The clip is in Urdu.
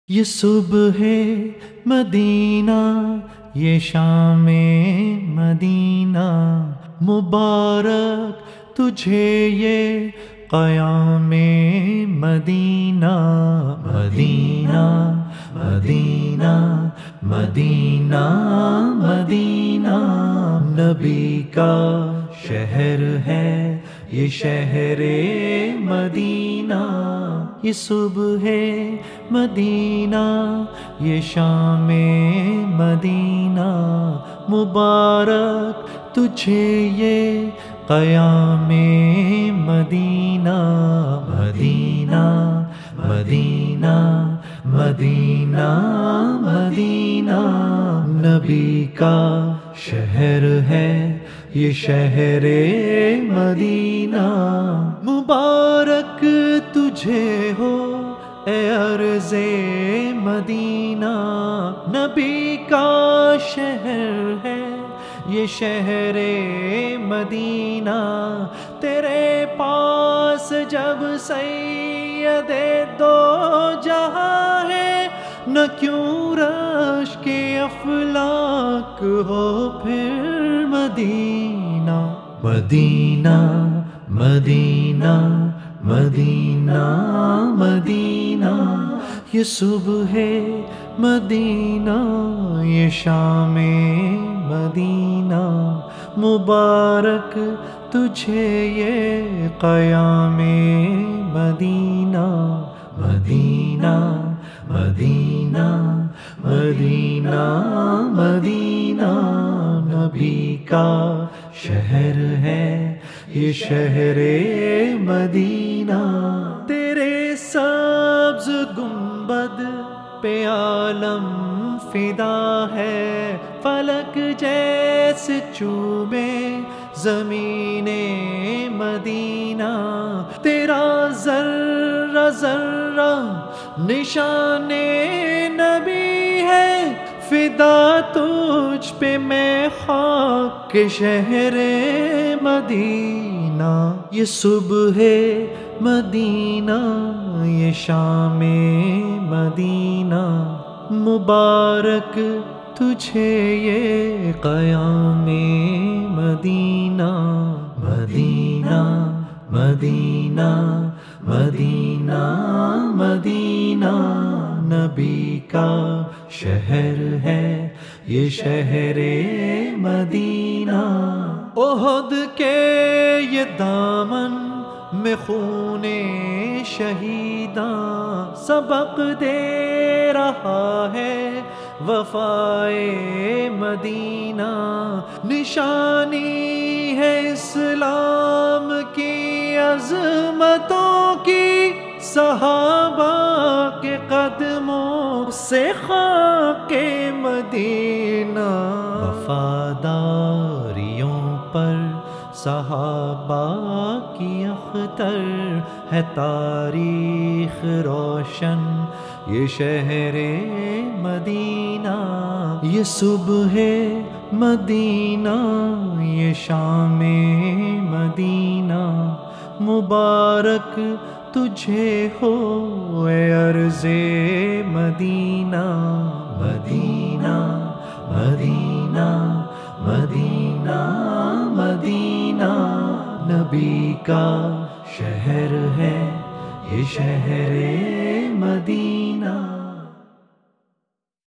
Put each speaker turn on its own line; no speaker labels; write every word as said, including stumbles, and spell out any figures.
یہ صبح مدینہ یہ شام مدینہ، مبارک تجھے یہ قیام مدینہ۔ مدینہ مدینہ مدینہ مدینہ، نبی کا شہر ہے یہ شہر مدینہ۔ یہ صبح مدینہ یہ شام مدینہ، مبارک تجھے یہ قیام مدینہ۔ مدینہ مدینہ مدینہ مدینہ، نبی کا شہر ہے یہ شہر مدینہ۔ مبارک تجھے ہو اے عرض مدینہ، نبی کا شہر ہے یہ شہر مدینہ۔ تیرے پاس جب سید دو جہاں ہے، نہ کیوں رش کے افلاک ہو پھر مدینہ۔ مدینہ مدینہ مدینہ مدینہ، یہ صبح مدینہ یہ شام مدینہ، مبارک تجھے یہ قیام مدینہ۔ مدینہ مدینہ مدینہ مدینہ، نبی کا شہر ہے یہ شہر مدینہ۔ تیرے سبز گنبد پہ عالم فدا ہے، فلک جیسے چومے زمین مدینہ۔ تیرا ذرہ ذرہ نشان نبی ہے، فدا تجھ پہ میں خاک کے شہر مدینہ۔ یہ صبح مدینہ یہ شام مدینہ، مبارک تجھے یہ قیام مدینہ۔ مدینہ مدینہ مدینہ مدینہ، نبی کا شہر ہے یہ شہر مدینہ۔ احد کے یہ دامن میں خون شہیداں سبق دے رہا ہے وفائے مدینہ۔ نشانی ہے اسلام کی عظمتوں کی، صحابہ کے قدموں سے خاک مدینہ۔ وفاداریوں پر صحابہ کی اختر ہے، تاریخ روشن یہ شہر مدینہ۔ یہ صبح مدینہ یہ شام مدینہ، مبارک تجھے ہو اے عرض مدینہ۔ مدینہ مدینہ مدینہ مدینہ، نبی کا شہر ہے یہ شہر مدینہ۔